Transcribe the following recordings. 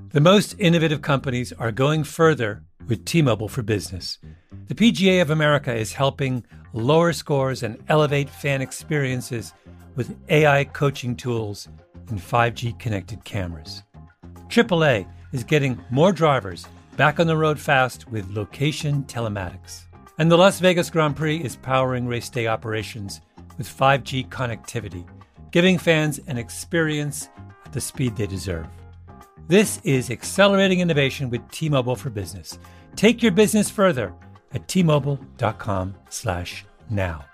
The most innovative companies are going further with T-Mobile for Business. The PGA of America is helping lower scores and elevate fan experiences with AI coaching tools and 5G connected cameras. AAA is getting more drivers back on the road fast with location telematics. And the Las Vegas Grand Prix is powering race day operations with 5G connectivity, giving fans an experience at the speed they deserve. This is accelerating innovation with T-Mobile for Business. Take your business further at T-Mobile.com/now.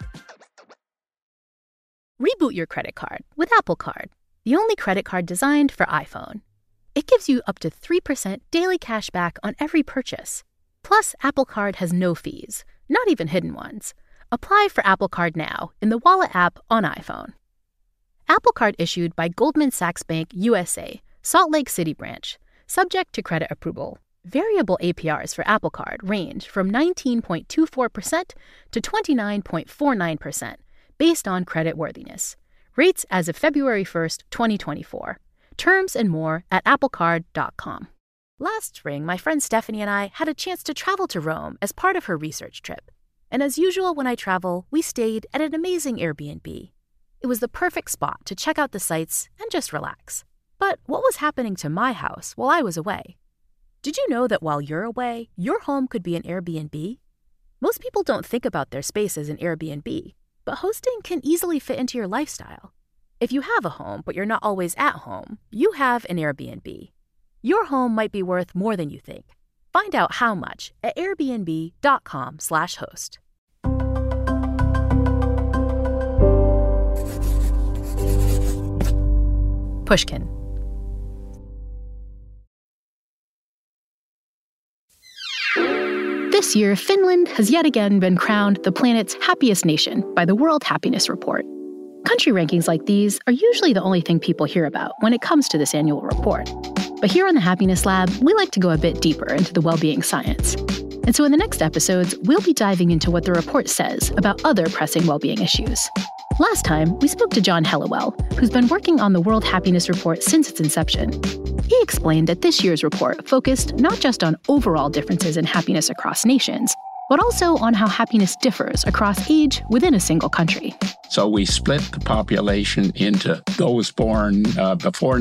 Reboot your credit card with Apple Card, the only credit card designed for iPhone. It gives you up to 3% daily cash back on every purchase. Plus, Apple Card has no fees, not even hidden ones. Apply for Apple Card now in the Wallet app on iPhone. Apple Card issued by Goldman Sachs Bank USA, Salt Lake City branch, subject to credit approval. Variable APRs for Apple Card range from 19.24% to 29.49%, based on credit worthiness. Rates as of February 1st, 2024. Terms and more at applecard.com. Last spring, my friend Stephanie and I had a chance to travel to Rome as part of her research trip. And as usual, when I travel, we stayed at an amazing Airbnb. It was the perfect spot to check out the sights and just relax. But what was happening to my house while I was away? Did you know that while you're away, your home could be an Airbnb? Most people don't think about their space as an Airbnb, but hosting can easily fit into your lifestyle. If you have a home, but you're not always at home, you have an Airbnb. Your home might be worth more than you think. Find out how much at airbnb.com/host. Pushkin. This year, Finland has yet again been crowned the planet's happiest nation by the World Happiness Report. Country rankings like these are usually the only thing people hear about when it comes to this annual report. But here on the Happiness Lab, we like to go a bit deeper into the well-being science. And so in the next episodes, we'll be diving into what the report says about other pressing well-being issues. Last time, we spoke to John Helliwell, who's been working on the World Happiness Report since its inception. He explained that this year's report focused not just on overall differences in happiness across nations, but also on how happiness differs across age within a single country. So we split the population into those born before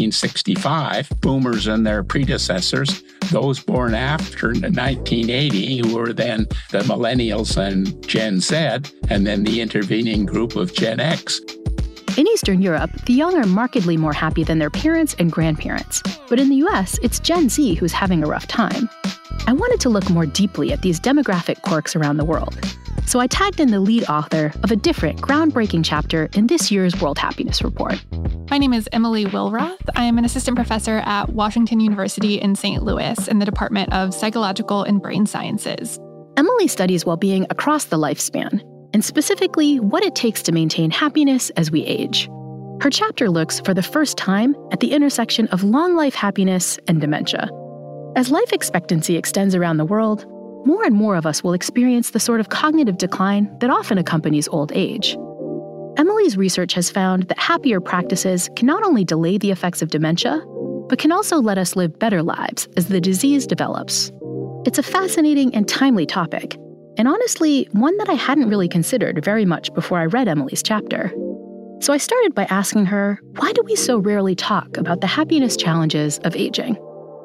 1965, boomers and their predecessors, those born after 1980, who were then the millennials and Gen Z, and then the intervening group of Gen X. In Eastern Europe, the young are markedly more happy than their parents and grandparents. But in the US, it's Gen Z who's having a rough time. I wanted to look more deeply at these demographic quirks around the world. So I tagged in the lead author of a different, groundbreaking chapter in this year's World Happiness Report. My name is Emily Wilroth. I am an assistant professor at Washington University in St. Louis in the Department of Psychological and Brain Sciences. Emily studies well-being across the lifespan, and specifically what it takes to maintain happiness as we age. Her chapter looks, for the first time, at the intersection of long-life happiness and dementia. As life expectancy extends around the world, more and more of us will experience the sort of cognitive decline that often accompanies old age. Emily's research has found that happier practices can not only delay the effects of dementia, but can also let us live better lives as the disease develops. It's a fascinating and timely topic, and honestly, one that I hadn't really considered very much before I read Emily's chapter. So I started by asking her, why do we so rarely talk about the happiness challenges of aging?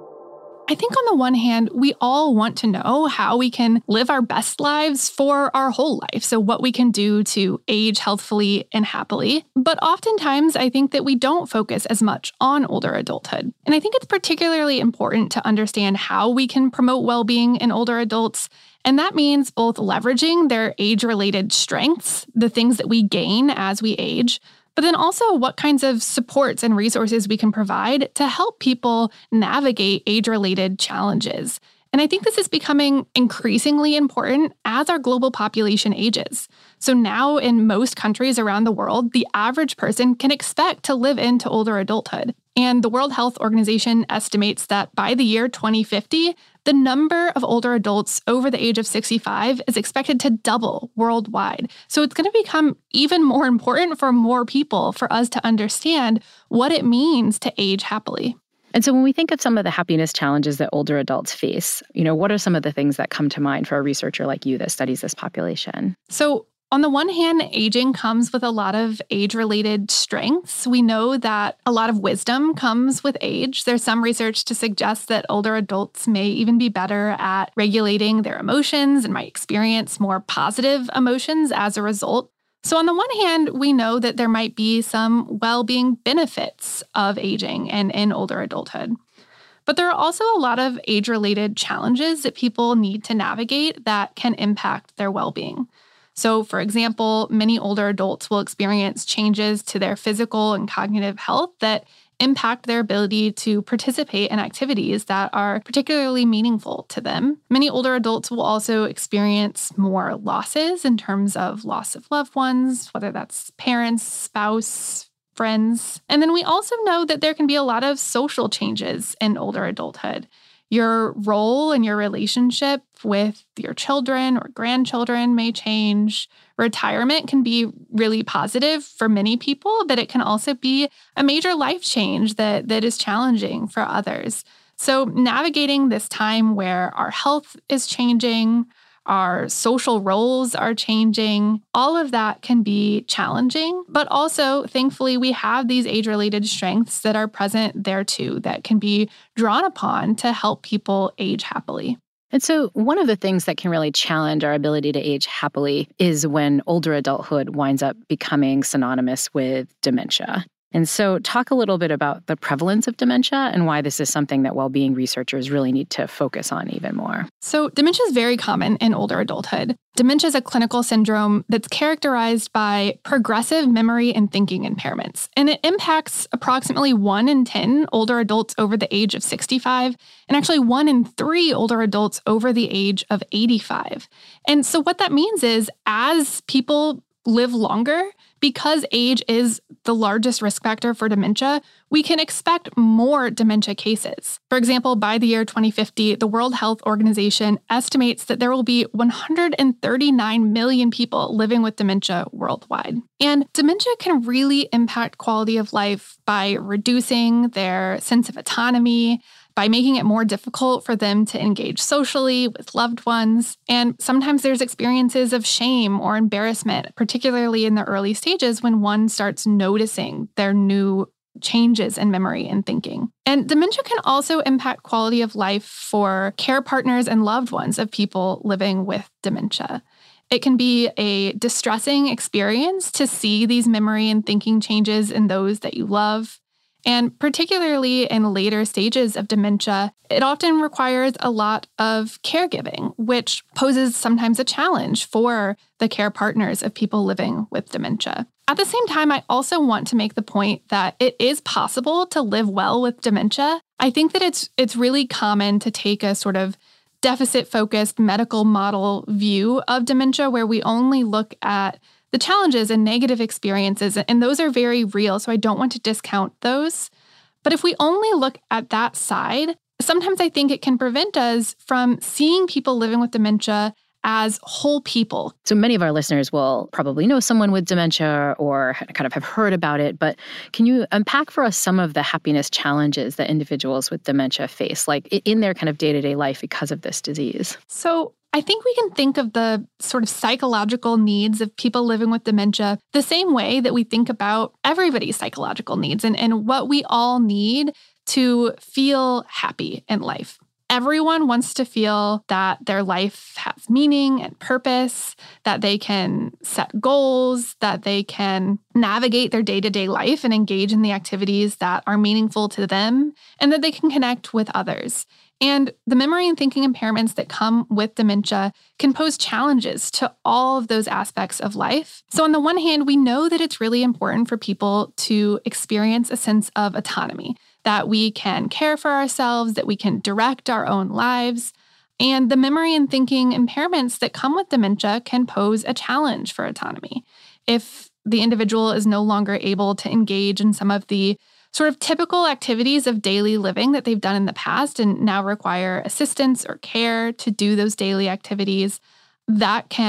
I think on the one hand, we all want to know how we can live our best lives for our whole life. So what we can do to age healthfully and happily. But oftentimes, I think that we don't focus as much on older adulthood. And I think it's particularly important to understand how we can promote well-being in older adults. And that means both leveraging their age-related strengths, the things that we gain as we age, but then also what kinds of supports and resources we can provide to help people navigate age-related challenges. And I think this is becoming increasingly important as our global population ages. So now in most countries around the world, the average person can expect to live into older adulthood. And the World Health Organization estimates that by the year 2050, the number of older adults over the age of 65 is expected to double worldwide. So it's going to become even more important for more people for us to understand what it means to age happily. And so when we think of some of the happiness challenges that older adults face, what are some of the things that come to mind for a researcher like you that studies this population? So on the one hand, aging comes with a lot of age-related strengths. We know that a lot of wisdom comes with age. There's some research to suggest that older adults may even be better at regulating their emotions and might experience more positive emotions as a result. So on the one hand, we know that there might be some well-being benefits of aging and in older adulthood. But there are also a lot of age-related challenges that people need to navigate that can impact their well-being. So, for example, many older adults will experience changes to their physical and cognitive health that impact their ability to participate in activities that are particularly meaningful to them. Many older adults will also experience more losses in terms of loss of loved ones, whether that's parents, spouse, friends. And then we also know that there can be a lot of social changes in older adulthood. Your role and your relationship with your children or grandchildren may change. Retirement can be really positive for many people, but it can also be a major life change that is challenging for others. So navigating this time where our health is changing, our social roles are changing, all of that can be challenging. But also, thankfully, we have these age-related strengths that are present there too that can be drawn upon to help people age happily. And so one of the things that can really challenge our ability to age happily is when older adulthood winds up becoming synonymous with dementia. And so talk a little bit about the prevalence of dementia and why this is something that well-being researchers really need to focus on even more. So dementia is very common in older adulthood. Dementia is a clinical syndrome that's characterized by progressive memory and thinking impairments, and it impacts approximately 1 in 10 older adults over the age of 65, and actually 1 in 3 older adults over the age of 85. And so what that means is as people live longer, because age is the largest risk factor for dementia, we can expect more dementia cases. For example, by the year 2050, the World Health Organization estimates that there will be 139 million people living with dementia worldwide. And dementia can really impact quality of life by reducing their sense of autonomy, by making it more difficult for them to engage socially with loved ones. And sometimes there's experiences of shame or embarrassment, particularly in the early stages when one starts noticing their new changes in memory and thinking. And dementia can also impact quality of life for care partners and loved ones of people living with dementia. It can be a distressing experience to see these memory and thinking changes in those that you love. And particularly in later stages of dementia, it often requires a lot of caregiving, which poses sometimes a challenge for the care partners of people living with dementia. At the same time, I also want to make the point that it is possible to live well with dementia. I think that it's really common to take a sort of deficit-focused medical model view of dementia where we only look at the challenges and negative experiences, and those are very real, so I don't want to discount those. But if we only look at that side, sometimes I think it can prevent us from seeing people living with dementia as whole people. So many of our listeners will probably know someone with dementia or kind of have heard about it, but can you unpack for us some of the happiness challenges that individuals with dementia face, like in their kind of day-to-day life because of this disease? So I think we can think of the sort of psychological needs of people living with dementia the same way that we think about everybody's psychological needs and what we all need to feel happy in life. Everyone wants to feel that their life has meaning and purpose, that they can set goals, that they can navigate their day-to-day life and engage in the activities that are meaningful to them, and that they can connect with others. And the memory and thinking impairments that come with dementia can pose challenges to all of those aspects of life. So on the one hand, we know that it's really important for people to experience a sense of autonomy, that we can care for ourselves, that we can direct our own lives. And the memory and thinking impairments that come with dementia can pose a challenge for autonomy. If the individual is no longer able to engage in some of the sort of typical activities of daily living that they've done in the past and now require assistance or care to do those daily activities, that can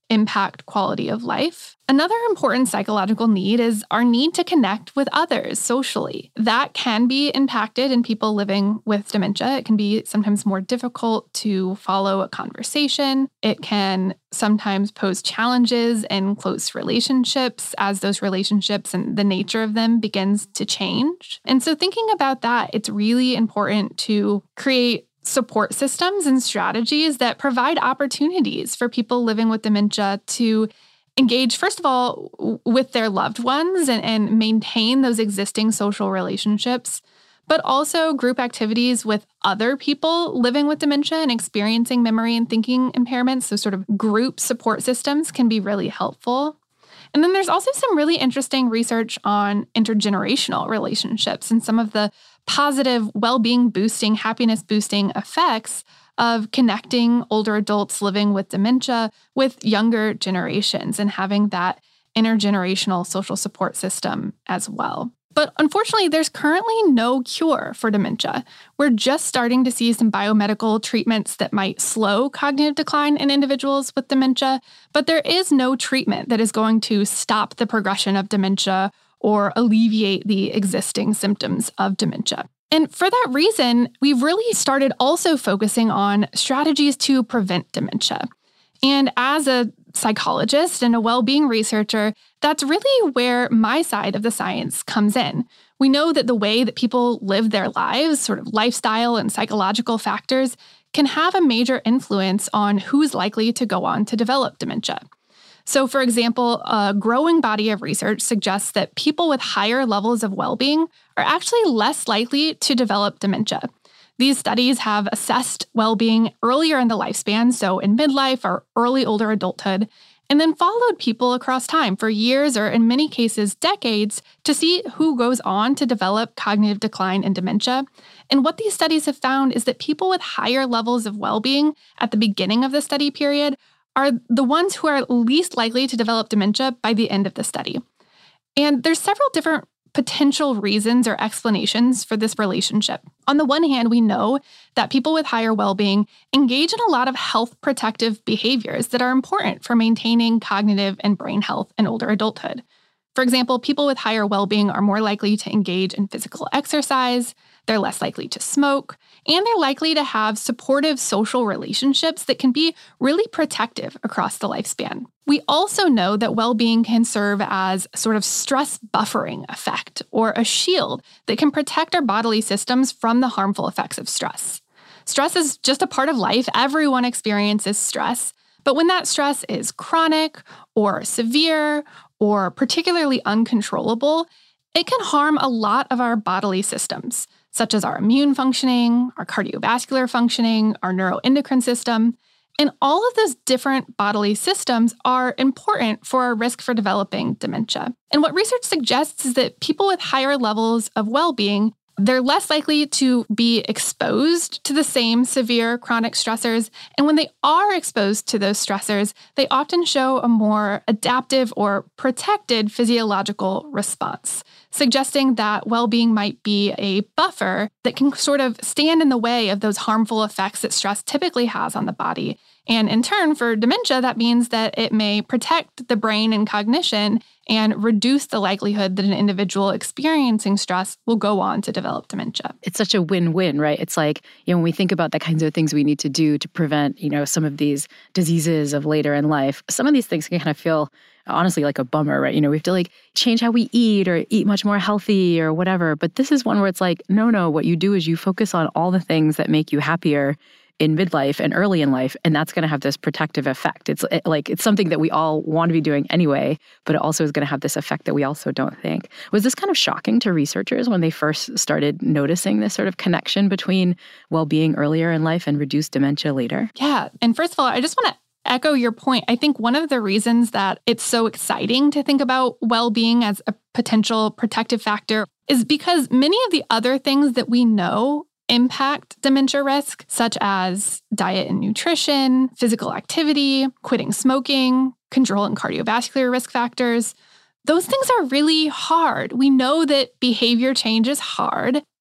impact quality of life. Another important psychological need is our need to connect with others socially. That can be impacted in people living with dementia. It can be sometimes more difficult to follow a conversation. It can sometimes pose challenges in close relationships as those relationships and the nature of them begins to change. And so thinking about that, it's really important to create support systems and strategies that provide opportunities for people living with dementia to engage, first of all, with their loved ones and maintain those existing social relationships, but also group activities with other people living with dementia and experiencing memory and thinking impairments. So sort of group support systems can be really helpful. And then there's also some really interesting research on intergenerational relationships and some of the positive well-being boosting, happiness boosting effects of connecting older adults living with dementia with younger generations and having that intergenerational social support system as well. But unfortunately, there's currently no cure for dementia. We're just starting to see some biomedical treatments that might slow cognitive decline in individuals with dementia, but there is no treatment that is going to stop the progression of dementia or alleviate the existing symptoms of dementia. And for that reason, we've really started also focusing on strategies to prevent dementia. And as a psychologist and a well-being researcher, that's really where my side of the science comes in. We know that the way that people live their lives, sort of lifestyle and psychological factors, can have a major influence on who's likely to go on to develop dementia. So, for example, a growing body of research suggests that people with higher levels of well-being are actually less likely to develop dementia. These studies have assessed well-being earlier in the lifespan, so in midlife or early older adulthood, and then followed people across time for years or in many cases decades to see who goes on to develop cognitive decline and dementia. And what these studies have found is that people with higher levels of well-being at the beginning of the study period are the ones who are least likely to develop dementia by the end of the study. And there's several different potential reasons or explanations for this relationship. On the one hand, we know that people with higher well-being engage in a lot of health protective behaviors that are important for maintaining cognitive and brain health in older adulthood. For example, people with higher well-being are more likely to engage in physical exercise, they're less likely to smoke, and they're likely to have supportive social relationships that can be really protective across the lifespan. We also know that well-being can serve as a sort of stress buffering effect or a shield that can protect our bodily systems from the harmful effects of stress. Stress is just a part of life. Everyone experiences stress. But when that stress is chronic or severe or particularly uncontrollable, it can harm a lot of our bodily systems, such as our immune functioning, our cardiovascular functioning, our neuroendocrine system. And all of those different bodily systems are important for our risk for developing dementia. And what research suggests is that people with higher levels of well-being, they're less likely to be exposed to the same severe chronic stressors. And when they are exposed to those stressors, they often show a more adaptive or protected physiological response, suggesting that well-being might be a buffer that can sort of stand in the way of those harmful effects that stress typically has on the body. And in turn, for dementia, that means that it may protect the brain and cognition and reduce the likelihood that an individual experiencing stress will go on to develop dementia. It's such a win-win, right? It's like, when we think about the kinds of things we need to do to prevent, some of these diseases of later in life, some of these things can kind of feel honestly like a bummer, right? We have to change how we eat or eat much more healthy or whatever. But this is one where it's like, no, what you do is you focus on all the things that make you happier in midlife and early in life, and that's going to have this protective effect. It's something that we all want to be doing anyway, but it also is going to have this effect that we also don't think. Was this kind of shocking to researchers when they first started noticing this sort of connection between well-being earlier in life and reduced dementia later? Yeah. And first of all, I just want to echo your point. I think one of the reasons that it's so exciting to think about well-being as a potential protective factor is because many of the other things that we know impact dementia risk, such as diet and nutrition, physical activity, quitting smoking, controlling cardiovascular risk factors. Those things are really hard. We know that behavior change is hard.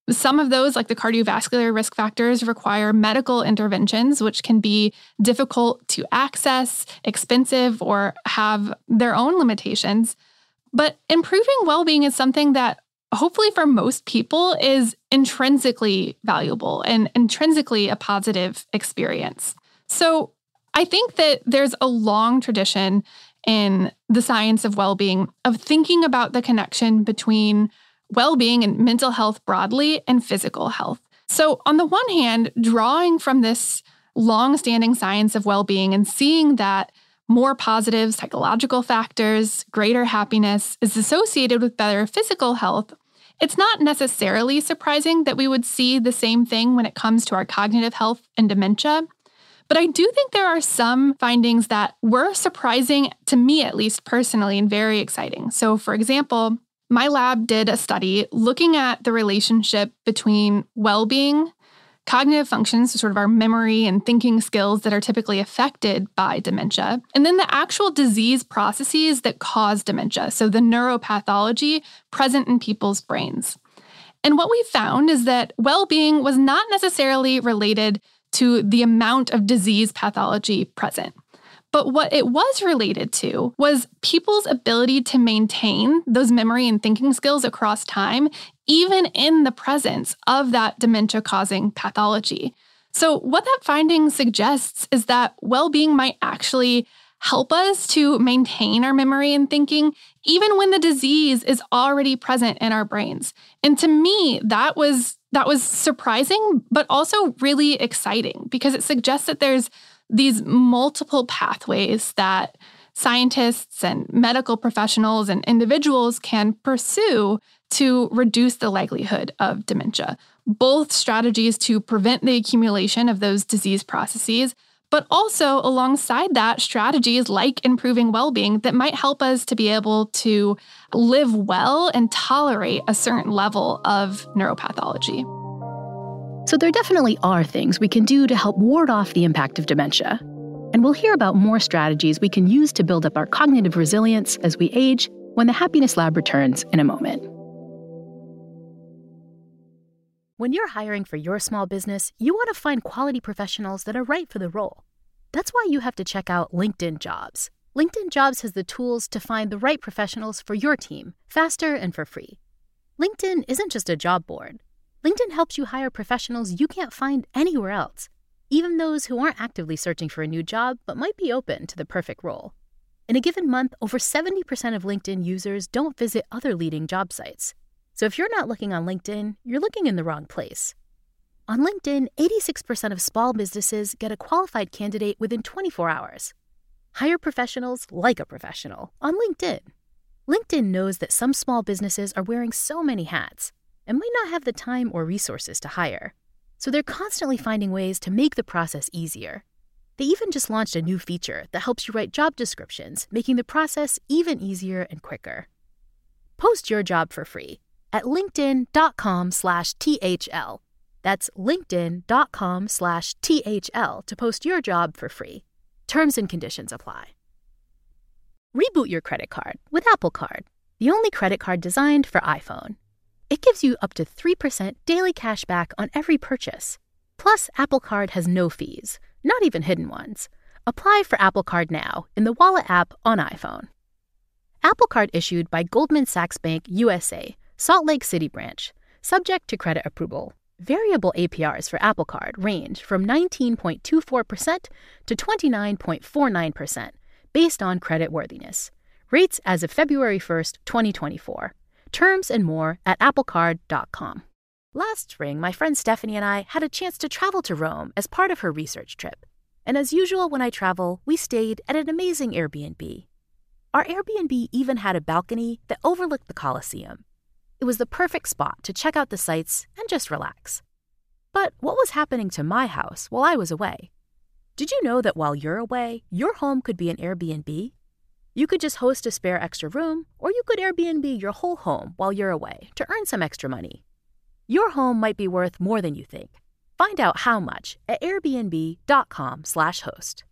Some of those, like the cardiovascular risk factors, require medical interventions, which can be difficult to access, expensive, or have their own limitations. But improving well-being is something that hopefully for most people is intrinsically valuable and intrinsically a positive experience. So I think that there's a long tradition in the science of well-being of thinking about the connection between well-being and mental health broadly and physical health. So on the one hand, drawing from this long-standing science of well-being and seeing that more positive psychological factors, greater happiness is associated with better physical health, it's not necessarily surprising that we would see the same thing when it comes to our cognitive health and dementia. But I do think there are some findings that were surprising to me, at least personally, and very exciting. So for example, my lab did a study looking at the relationship between well-being, cognitive functions, so sort of our memory and thinking skills that are typically affected by dementia, and then the actual disease processes that cause dementia, so the neuropathology present in people's brains. And what we found is that well-being was not necessarily related to the amount of disease pathology present. But what it was related to was people's ability to maintain those memory and thinking skills across time, even in the presence of that dementia-causing pathology. So what that finding suggests is that well-being might actually help us to maintain our memory and thinking, even when the disease is already present in our brains. And to me, that was surprising, but also really exciting because it suggests that there's these multiple pathways that scientists and medical professionals and individuals can pursue to reduce the likelihood of dementia. Both strategies to prevent the accumulation of those disease processes, but also alongside that, strategies like improving well-being that might help us to be able to live well and tolerate a certain level of neuropathology. So there definitely are things we can do to help ward off the impact of dementia. And we'll hear about more strategies we can use to build up our cognitive resilience as we age when the Happiness Lab returns in a moment. When you're hiring for your small business, you want to find quality professionals that are right for the role. That's why you have to check out LinkedIn Jobs. LinkedIn Jobs has the tools to find the right professionals for your team, faster and for free. LinkedIn isn't just a job board. LinkedIn helps you hire professionals you can't find anywhere else, even those who aren't actively searching for a new job but might be open to the perfect role. In a given month, over 70% of LinkedIn users don't visit other leading job sites. So if you're not looking on LinkedIn, you're looking in the wrong place. On LinkedIn, 86% of small businesses get a qualified candidate within 24 hours. Hire professionals like a professional on LinkedIn. LinkedIn knows that some small businesses are wearing so many hats and might not have the time or resources to hire. So they're constantly finding ways to make the process easier. They even just launched a new feature that helps you write job descriptions, making the process even easier and quicker. Post your job for free at linkedin.com/THL. That's linkedin.com/THL to post your job for free. Terms and conditions apply. Reboot your credit card with Apple Card, the only credit card designed for iPhone. It gives you up to 3% daily cash back on every purchase. Plus, Apple Card has no fees, not even hidden ones. Apply for Apple Card now in the Wallet app on iPhone. Apple Card issued by Goldman Sachs Bank USA, Salt Lake City branch, subject to credit approval. Variable APRs for Apple Card range from 19.24% to 29.49%, based on credit worthiness. Rates as of February 1st, 2024. Terms and more at applecard.com. Last spring, my friend Stephanie and I had a chance to travel to Rome as part of her research trip. And as usual when I travel, we stayed at an amazing Airbnb. Our Airbnb even had a balcony that overlooked the Colosseum. It was the perfect spot to check out the sights and just relax. But what was happening to my house while I was away? Did you know that while you're away, your home could be an Airbnb? You could just host a spare extra room, or you could Airbnb your whole home while you're away to earn some extra money. Your home might be worth more than you think. Find out how much at airbnb.com/host.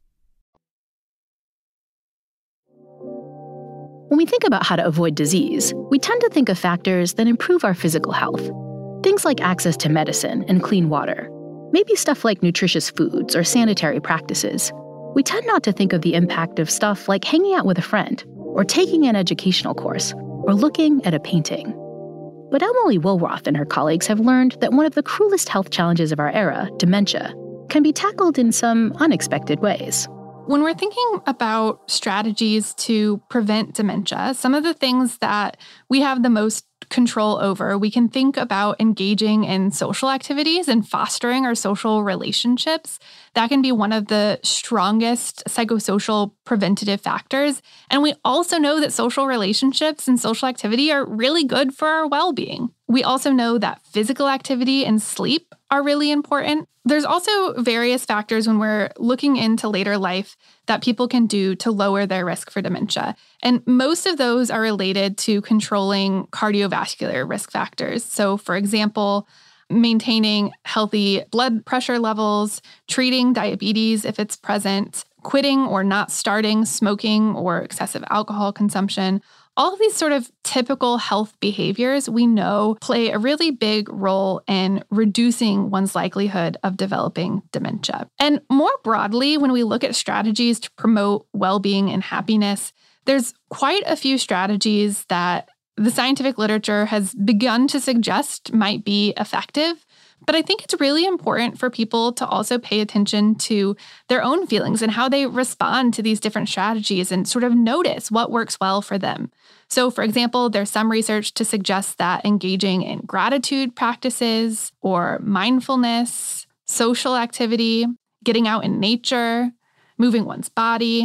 When we think about how to avoid disease, we tend to think of factors that improve our physical health. Things Things like access to medicine and clean water. Maybe stuff like nutritious foods or sanitary practices. We tend not to think of the impact of stuff like hanging out with a friend, or taking an educational course, or looking at a painting. But Emily Woolroth and her colleagues have learned that one of the cruelest health challenges of our era, dementia, can be tackled in some unexpected ways. When we're thinking about strategies to prevent dementia, some of the things that we have the most control over, we can think about engaging in social activities and fostering our social relationships. That can be one of the strongest psychosocial preventative factors. And we also know that social relationships and social activity are really good for our well-being. We also know that physical activity and sleep are really important. There's also various factors when we're looking into later life that people can do to lower their risk for dementia. And most of those are related to controlling cardiovascular risk factors. So, for example, maintaining healthy blood pressure levels, treating diabetes if it's present, quitting or not starting smoking or excessive alcohol consumption. All of these sort of typical health behaviors we know play a really big role in reducing one's likelihood of developing dementia. And more broadly, when we look at strategies to promote well-being and happiness, there's quite a few strategies that the scientific literature has begun to suggest might be effective. But I think it's really important for people to also pay attention to their own feelings and how they respond to these different strategies and sort of notice what works well for them. So, for example, there's some research to suggest that engaging in gratitude practices or mindfulness, social activity, getting out in nature, moving one's body,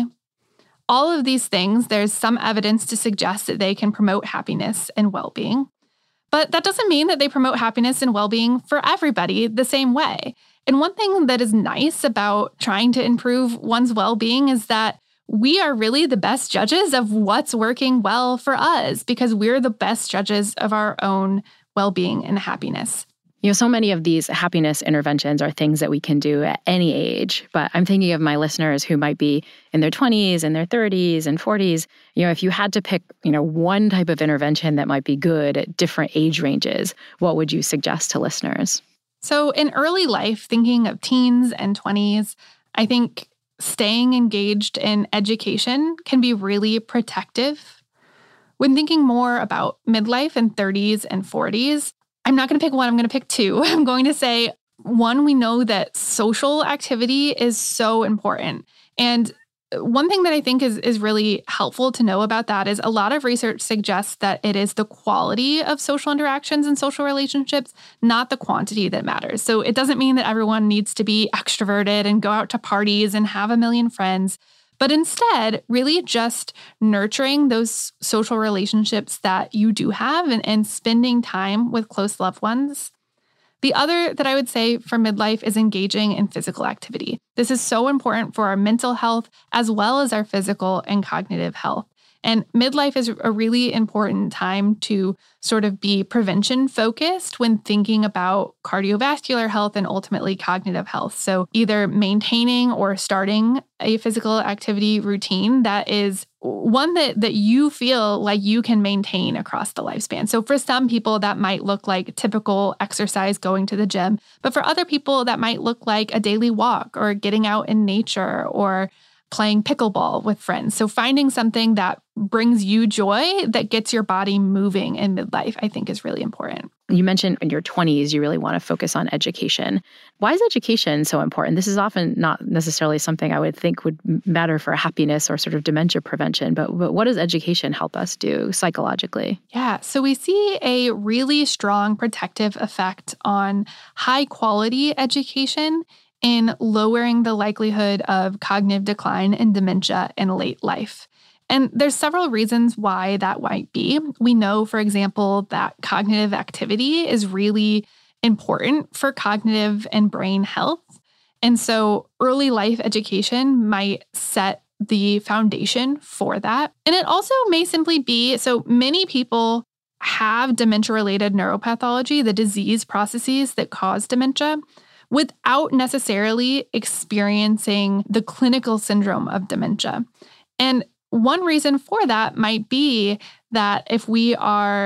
all of these things, there's some evidence to suggest that they can promote happiness and well-being. But that doesn't mean that they promote happiness and well-being for everybody the same way. And one thing that is nice about trying to improve one's well-being is that we are really the best judges of what's working well for us because we're the best judges of our own well-being and happiness. So many of these happiness interventions are things that we can do at any age. But I'm thinking of my listeners who might be in their 20s and their 30s and 40s. If you had to pick, one type of intervention that might be good at different age ranges, what would you suggest to listeners? So in early life, thinking of teens and 20s, I think staying engaged in education can be really protective. When thinking more about midlife and 30s and 40s, I'm not going to pick one, I'm going to pick two. I'm going to say, one, we know that social activity is so important. And one thing that I think is really helpful to know about that is a lot of research suggests that it is the quality of social interactions and social relationships, not the quantity that matters. So it doesn't mean that everyone needs to be extroverted and go out to parties and have a million friends. But instead, really just nurturing those social relationships that you do have and spending time with close loved ones. The other that I would say for midlife is engaging in physical activity. This is so important for our mental health as well as our physical and cognitive health. And midlife is a really important time to sort of be prevention focused when thinking about cardiovascular health and ultimately cognitive health. So either maintaining or starting a physical activity routine that is one that you feel like you can maintain across the lifespan. So for some people, that might look like typical exercise, going to the gym. But for other people, that might look like a daily walk or getting out in nature or playing pickleball with friends. So finding something that brings you joy, that gets your body moving in midlife, I think is really important. You mentioned in your 20s, you really want to focus on education. Why is education so important? This is often not necessarily something I would think would matter for happiness or sort of dementia prevention, but what does education help us do psychologically? Yeah, so we see a really strong protective effect on high quality education in lowering the likelihood of cognitive decline and dementia in late life. And there's several reasons why that might be. We know, for example, that cognitive activity is really important for cognitive and brain health. And so early life education might set the foundation for that. And it also may simply be, so many people have dementia-related neuropathology, the disease processes that cause dementia, without necessarily experiencing the clinical syndrome of dementia. And one reason for that might be that if we are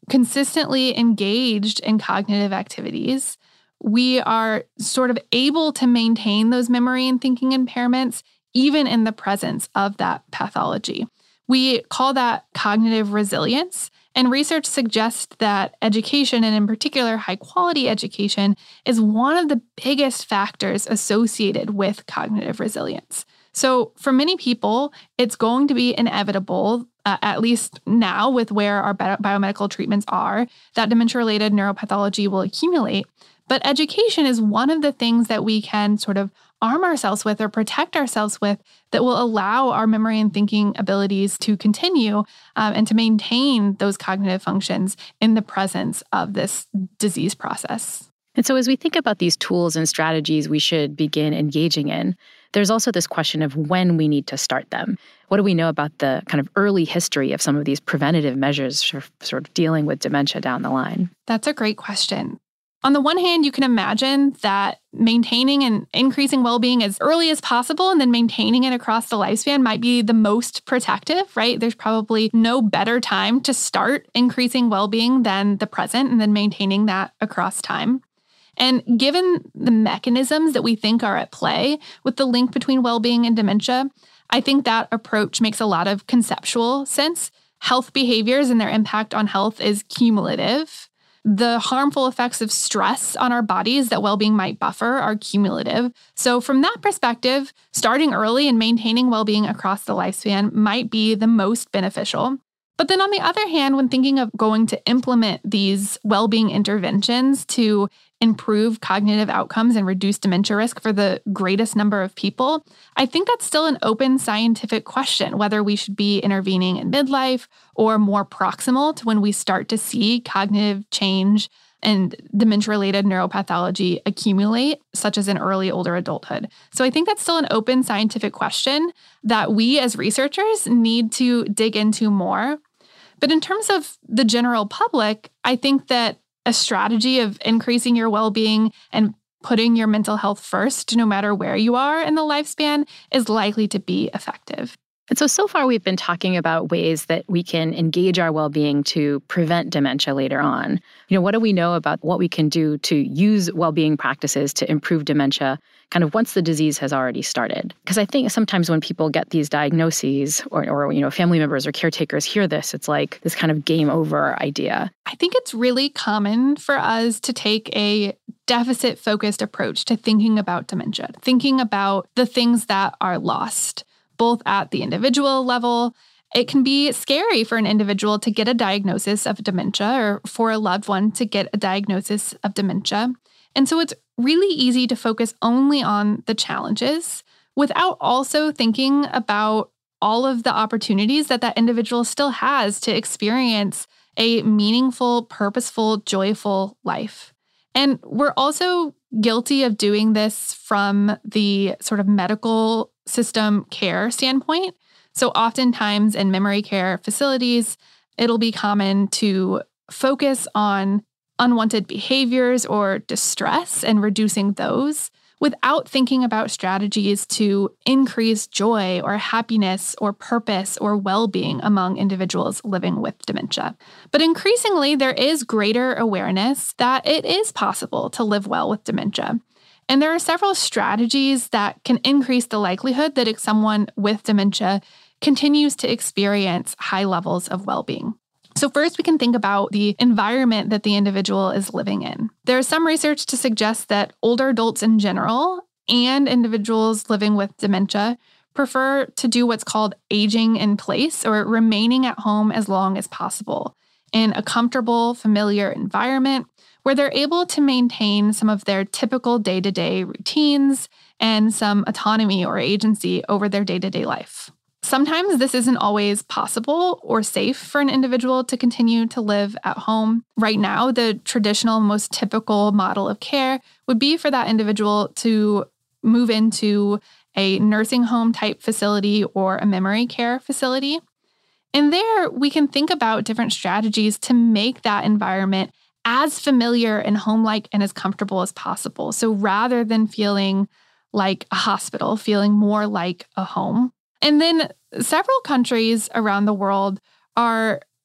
consistently engaged in cognitive activities, we are sort of able to maintain those memory and thinking impairments even in the presence of that pathology. We call that cognitive resilience, and research suggests that education, and in particular high-quality education, is one of the biggest factors associated with cognitive resilience. So for many people, it's going to be inevitable, at least now with where our biomedical treatments are, that dementia-related neuropathology will accumulate. But education is one of the things that we can sort of arm ourselves with or protect ourselves with that will allow our memory and thinking abilities to continue and to maintain those cognitive functions in the presence of this disease process. And so as we think about these tools and strategies we should begin engaging in, there's also this question of when we need to start them. What do we know about the kind of early history of some of these preventative measures for sort of dealing with dementia down the line? That's a great question. On the one hand, you can imagine that maintaining and increasing well-being as early as possible and then maintaining it across the lifespan might be the most protective, right? There's probably no better time to start increasing well-being than the present and then maintaining that across time. And given the mechanisms that we think are at play with the link between well-being and dementia, I think that approach makes a lot of conceptual sense. Health behaviors and their impact on health is cumulative. The harmful effects of stress on our bodies that well-being might buffer are cumulative. So from that perspective, starting early and maintaining well-being across the lifespan might be the most beneficial. But then on the other hand, when thinking of going to implement these well-being interventions to improve cognitive outcomes and reduce dementia risk for the greatest number of people, I think that's still an open scientific question, whether we should be intervening in midlife or more proximal to when we start to see cognitive change and dementia-related neuropathology accumulate, such as in early older adulthood. So I think that's still an open scientific question that we as researchers need to dig into more. But in terms of the general public, I think that a strategy of increasing your well-being and putting your mental health first, no matter where you are in the lifespan, is likely to be effective. And so far we've been talking about ways that we can engage our well-being to prevent dementia later on. What do we know about what we can do to use well-being practices to improve dementia kind of once the disease has already started? Because I think sometimes when people get these diagnoses or family members or caretakers hear this, it's like this kind of game over idea. I think it's really common for us to take a deficit-focused approach to thinking about dementia, thinking about the things that are lost, both at the individual level. It can be scary for an individual to get a diagnosis of dementia or for a loved one to get a diagnosis of dementia. And so it's really easy to focus only on the challenges without also thinking about all of the opportunities that that individual still has to experience a meaningful, purposeful, joyful life. And we're also guilty of doing this from the sort of medical system care standpoint. So oftentimes in memory care facilities, it'll be common to focus on unwanted behaviors or distress and reducing those without thinking about strategies to increase joy or happiness or purpose or well-being among individuals living with dementia. But increasingly, there is greater awareness that it is possible to live well with dementia. And there are several strategies that can increase the likelihood that someone with dementia continues to experience high levels of well-being. So first, we can think about the environment that the individual is living in. There is some research to suggest that older adults in general and individuals living with dementia prefer to do what's called aging in place or remaining at home as long as possible in a comfortable, familiar environment where they're able to maintain some of their typical day-to-day routines and some autonomy or agency over their day-to-day life. Sometimes this isn't always possible or safe for an individual to continue to live at home. Right now, the traditional, most typical model of care would be for that individual to move into a nursing home type facility or a memory care facility. And there, we can think about different strategies to make that environment as familiar and home-like and as comfortable as possible. So rather than feeling like a hospital, feeling more like a home. And then several countries around the world are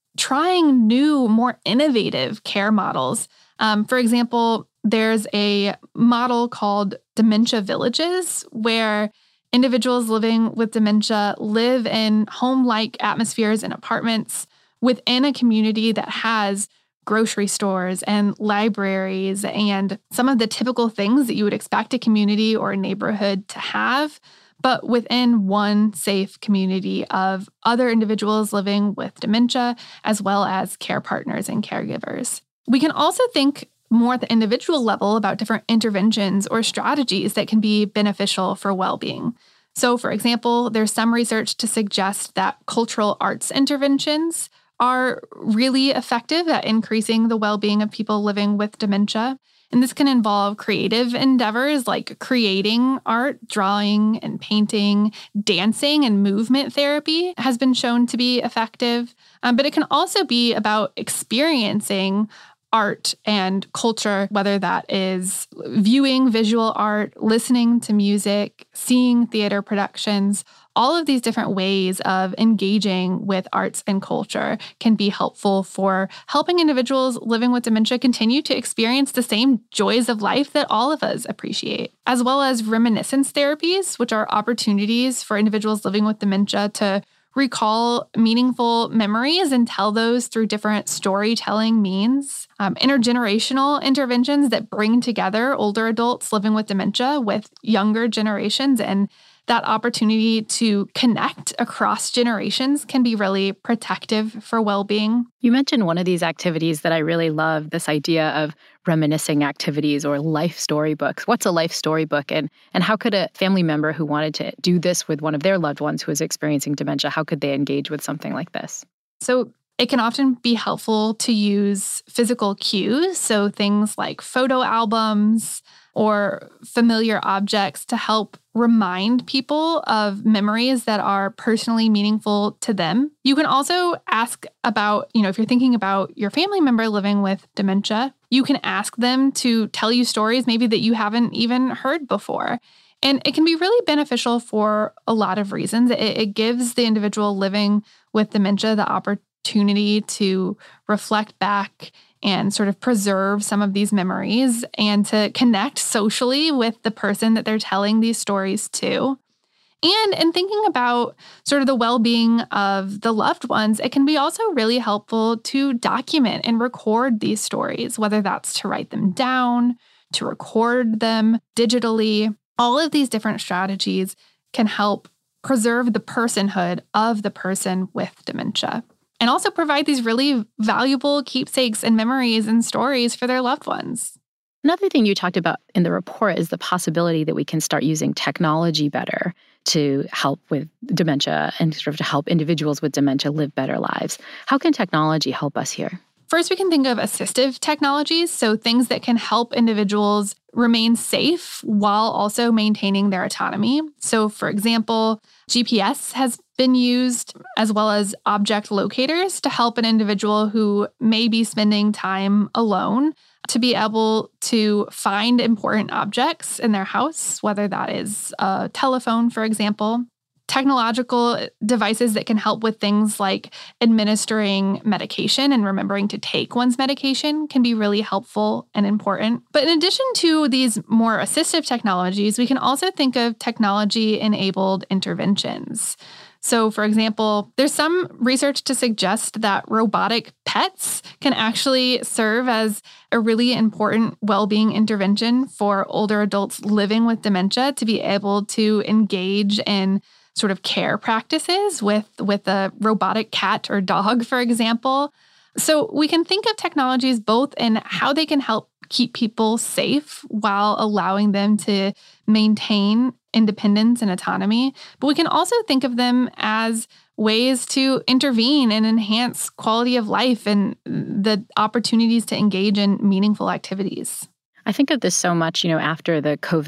trying new, more innovative care models. For example, there's a model called dementia villages where individuals living with dementia live in home-like atmospheres and apartments within a community that has grocery stores and libraries and some of the typical things that you would expect a community or a neighborhood to have, but within one safe community of other individuals living with dementia, as well as care partners and caregivers. We can also think more at the individual level about different interventions or strategies that can be beneficial for well-being. So, for example, there's some research to suggest that cultural arts interventions are really effective at increasing the well-being of people living with dementia. And this can involve creative endeavors like creating art, drawing and painting, dancing and movement therapy has been shown to be effective. But it can also be about experiencing art and culture, whether that is viewing visual art, listening to music, seeing theater productions. All of these different ways of engaging with arts and culture can be helpful for helping individuals living with dementia continue to experience the same joys of life that all of us appreciate, as well as reminiscence therapies, which are opportunities for individuals living with dementia to recall meaningful memories and tell those through different storytelling means. Intergenerational interventions that bring together older adults living with dementia with younger generations, and that opportunity to connect across generations can be really protective for well-being. You mentioned one of these activities that I really love, this idea of reminiscing activities or life storybooks. What's a life storybook? And how could a family member who wanted to do this with one of their loved ones who is experiencing dementia, how could they engage with something like this? So it can often be helpful to use physical cues, so things like photo albums or familiar objects to help remind people of memories that are personally meaningful to them. You can also ask about, if you're thinking about your family member living with dementia, you can ask them to tell you stories maybe that you haven't even heard before. And it can be really beneficial for a lot of reasons. It gives the individual living with dementia the opportunity to reflect back and sort of preserve some of these memories and to connect socially with the person that they're telling these stories to. And in thinking about sort of the well-being of the loved ones, it can be also really helpful to document and record these stories, whether that's to write them down, to record them digitally. All of these different strategies can help preserve the personhood of the person with dementia, and also provide these really valuable keepsakes and memories and stories for their loved ones. Another thing you talked about in the report is the possibility that we can start using technology better to help with dementia and sort of to help individuals with dementia live better lives. How can technology help us here? First, we can think of assistive technologies, so things that can help individuals remain safe while also maintaining their autonomy. So, for example, GPS has been used, as well as object locators, to help an individual who may be spending time alone to be able to find important objects in their house, whether that is a telephone, for example. Technological devices that can help with things like administering medication and remembering to take one's medication can be really helpful and important. But in addition to these more assistive technologies, we can also think of technology-enabled interventions. So, for example, there's some research to suggest that robotic pets can actually serve as a really important well-being intervention for older adults living with dementia to be able to engage in sort of care practices with a robotic cat or dog, for example. So we can think of technologies both in how they can help keep people safe while allowing them to maintain independence and autonomy, but we can also think of them as ways to intervene and enhance quality of life and the opportunities to engage in meaningful activities. I think of this so much, after the COVID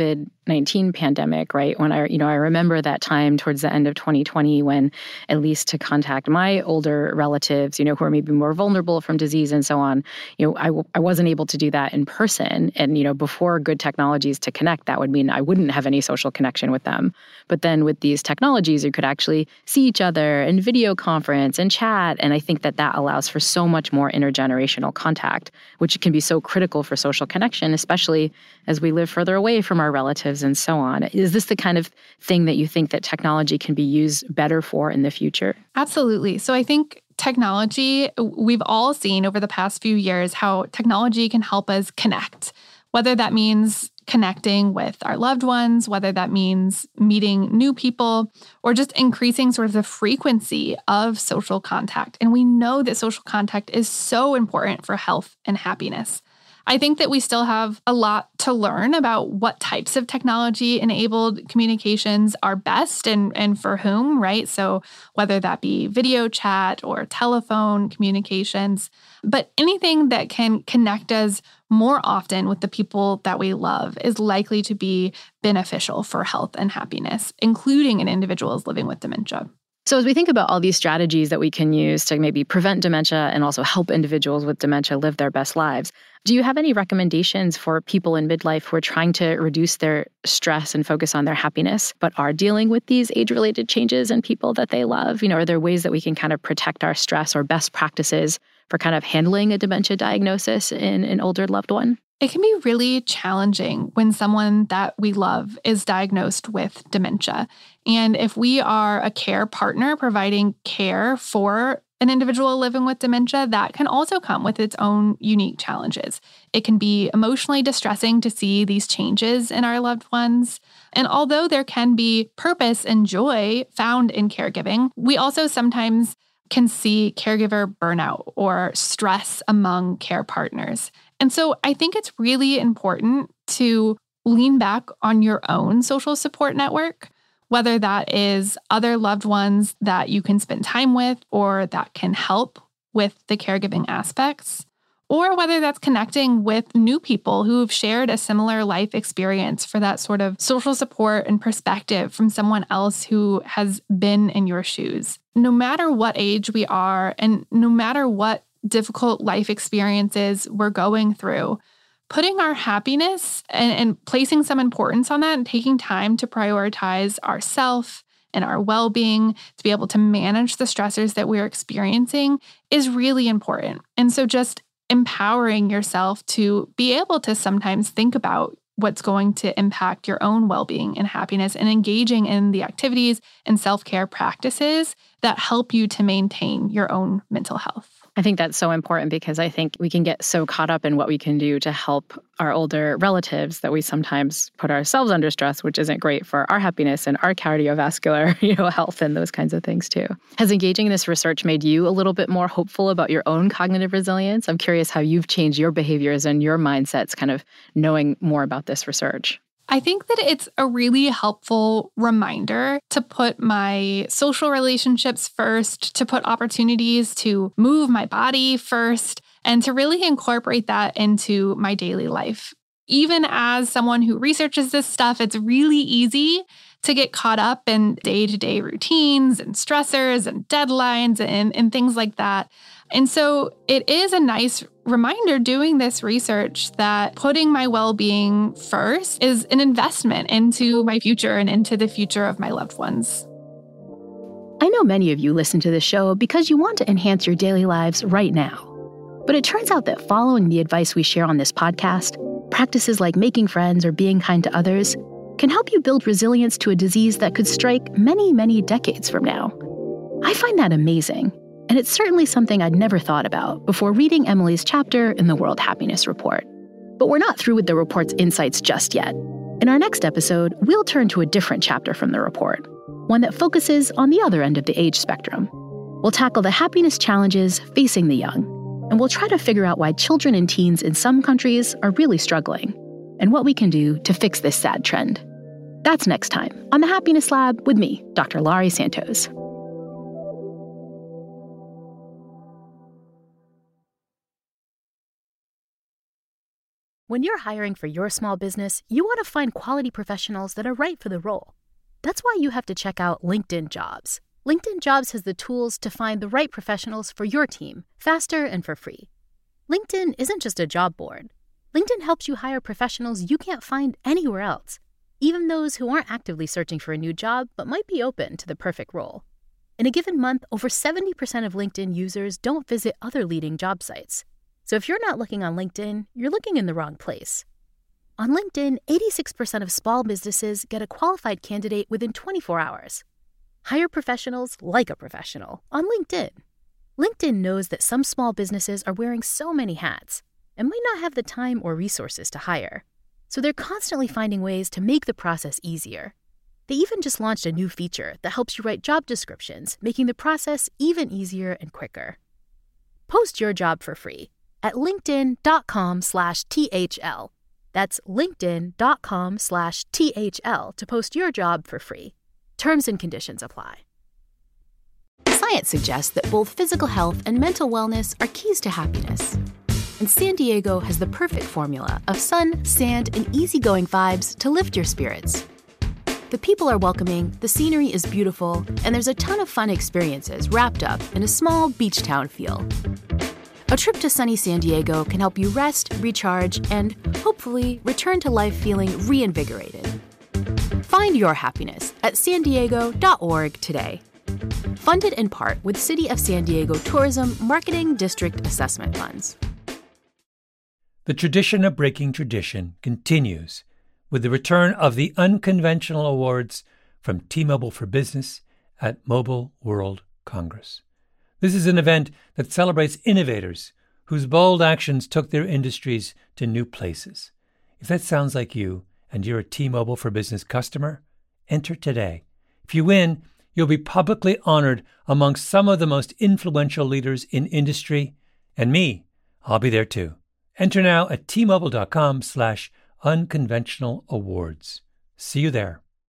COVID-19 pandemic, right? When I remember that time towards the end of 2020 when, at least to contact my older relatives, who are maybe more vulnerable from disease and so on, I wasn't able to do that in person. And, before good technologies to connect, that would mean I wouldn't have any social connection with them. But then with these technologies, you could actually see each other and video conference and chat. And I think that allows for so much more intergenerational contact, which can be so critical for social connection, especially as we live further away from our relatives and so on. Is this the kind of thing that you think that technology can be used better for in the future? Absolutely. So I think technology, we've all seen over the past few years how technology can help us connect, whether that means connecting with our loved ones, whether that means meeting new people, or just increasing sort of the frequency of social contact. And we know that social contact is so important for health and happiness. I think that we still have a lot to learn about what types of technology-enabled communications are best and for whom, right? So whether that be video chat or telephone communications, but anything that can connect us more often with the people that we love is likely to be beneficial for health and happiness, including in individuals living with dementia. So as we think about all these strategies that we can use to maybe prevent dementia and also help individuals with dementia live their best lives, do you have any recommendations for people in midlife who are trying to reduce their stress and focus on their happiness, but are dealing with these age-related changes in people that they love? Are there ways that we can kind of protect our stress or best practices for kind of handling a dementia diagnosis in an older loved one? It can be really challenging when someone that we love is diagnosed with dementia. And if we are a care partner providing care for an individual living with dementia, that can also come with its own unique challenges. It can be emotionally distressing to see these changes in our loved ones. And although there can be purpose and joy found in caregiving, we also sometimes can see caregiver burnout or stress among care partners. And so I think it's really important to lean back on your own social support network, whether that is other loved ones that you can spend time with or that can help with the caregiving aspects, or whether that's connecting with new people who have shared a similar life experience for that sort of social support and perspective from someone else who has been in your shoes. No matter what age we are and no matter what difficult life experiences we're going through, putting our happiness and placing some importance on that and taking time to prioritize ourself and our well-being to be able to manage the stressors that we're experiencing is really important. And so just empowering yourself to be able to sometimes think about what's going to impact your own well-being and happiness and engaging in the activities and self-care practices that help you to maintain your own mental health. I think that's so important because I think we can get so caught up in what we can do to help our older relatives that we sometimes put ourselves under stress, which isn't great for our happiness and our cardiovascular, health and those kinds of things too. Has engaging in this research made you a little bit more hopeful about your own cognitive resilience? I'm curious how you've changed your behaviors and your mindsets kind of knowing more about this research. I think that it's a really helpful reminder to put my social relationships first, to put opportunities to move my body first, and to really incorporate that into my daily life. Even as someone who researches this stuff, it's really easy to get caught up in day-to-day routines and stressors and deadlines and things like that. And so it is a nice reminder doing this research that putting my well-being first is an investment into my future and into the future of my loved ones. I know many of you listen to this show because you want to enhance your daily lives right now. But it turns out that following the advice we share on this podcast, practices like making friends or being kind to others, can help you build resilience to a disease that could strike many, many decades from now. I find that amazing. And it's certainly something I'd never thought about before reading Emily's chapter in the World Happiness Report. But we're not through with the report's insights just yet. In our next episode, we'll turn to a different chapter from the report, one that focuses on the other end of the age spectrum. We'll tackle the happiness challenges facing the young, and we'll try to figure out why children and teens in some countries are really struggling, and what we can do to fix this sad trend. That's next time on The Happiness Lab with me, Dr. Laurie Santos. When you're hiring for your small business, you want to find quality professionals that are right for the role. That's why you have to check out LinkedIn Jobs. LinkedIn Jobs has the tools to find the right professionals for your team, faster and for free. LinkedIn isn't just a job board. LinkedIn helps you hire professionals you can't find anywhere else, even those who aren't actively searching for a new job but might be open to the perfect role. In a given month, over 70% of LinkedIn users don't visit other leading job sites. So if you're not looking on LinkedIn, you're looking in the wrong place. On LinkedIn, 86% of small businesses get a qualified candidate within 24 hours. Hire professionals like a professional on LinkedIn. LinkedIn knows that some small businesses are wearing so many hats and might not have the time or resources to hire. So they're constantly finding ways to make the process easier. They even just launched a new feature that helps you write job descriptions, making the process even easier and quicker. Post your job for free at linkedin.com/THL. That's linkedin.com/THL to post your job for free. Terms and conditions apply. Science suggests that both physical health and mental wellness are keys to happiness. And San Diego has the perfect formula of sun, sand, and easygoing vibes to lift your spirits. The people are welcoming, the scenery is beautiful, and there's a ton of fun experiences wrapped up in a small beach town feel. A trip to sunny San Diego can help you rest, recharge, and hopefully return to life feeling reinvigorated. Find your happiness at sandiego.org today. Funded in part with City of San Diego Tourism Marketing District Assessment Funds. The tradition of breaking tradition continues with the return of the Unconventional Awards from T-Mobile for Business at Mobile World Congress. This is an event that celebrates innovators whose bold actions took their industries to new places. If that sounds like you and you're a T-Mobile for Business customer, enter today. If you win, you'll be publicly honored amongst some of the most influential leaders in industry. And me, I'll be there too. Enter now at T-Mobile.com/unconventional awards. See you there.